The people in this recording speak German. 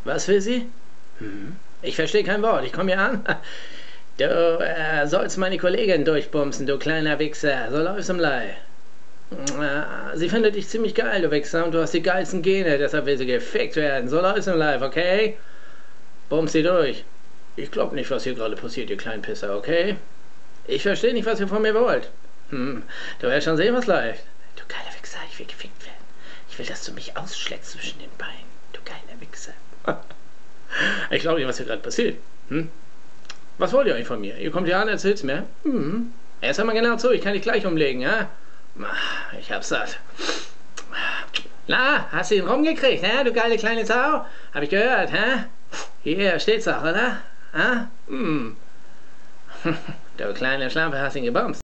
Was will sie? Ich verstehe kein Wort. Ich komme hier an. Du sollst meine Kollegin durchbumsen, du kleiner Wichser. So läufst im Leih. Sie findet dich ziemlich geil, du Wichser, und du hast die geilsten Gene, deshalb will sie gefickt werden. So läufst im Live, okay? Bums sie durch. Ich glaub nicht, was hier gerade passiert, ihr kleinen Pisser, okay? Ich verstehe nicht, was ihr von mir wollt. Du wirst schon sehen, was läuft. Du geiler Wichser, ich will gefickt werden. Ich will, dass du mich ausschlägst zwischen den Beinen. Du geiler Wichser. Ich glaube nicht, was hier gerade passiert. Was wollt ihr eigentlich von mir? Ihr kommt hier an, erzählt's mir. Erst einmal genau zu, ich kann dich gleich umlegen, ja? Ich hab's satt. Na, hast du ihn rumgekriegt, hä? Du geile kleine Sau? Hab ich gehört, hä? Hier steht's auch, oder? Du kleine Schlampe, hast ihn gebomst.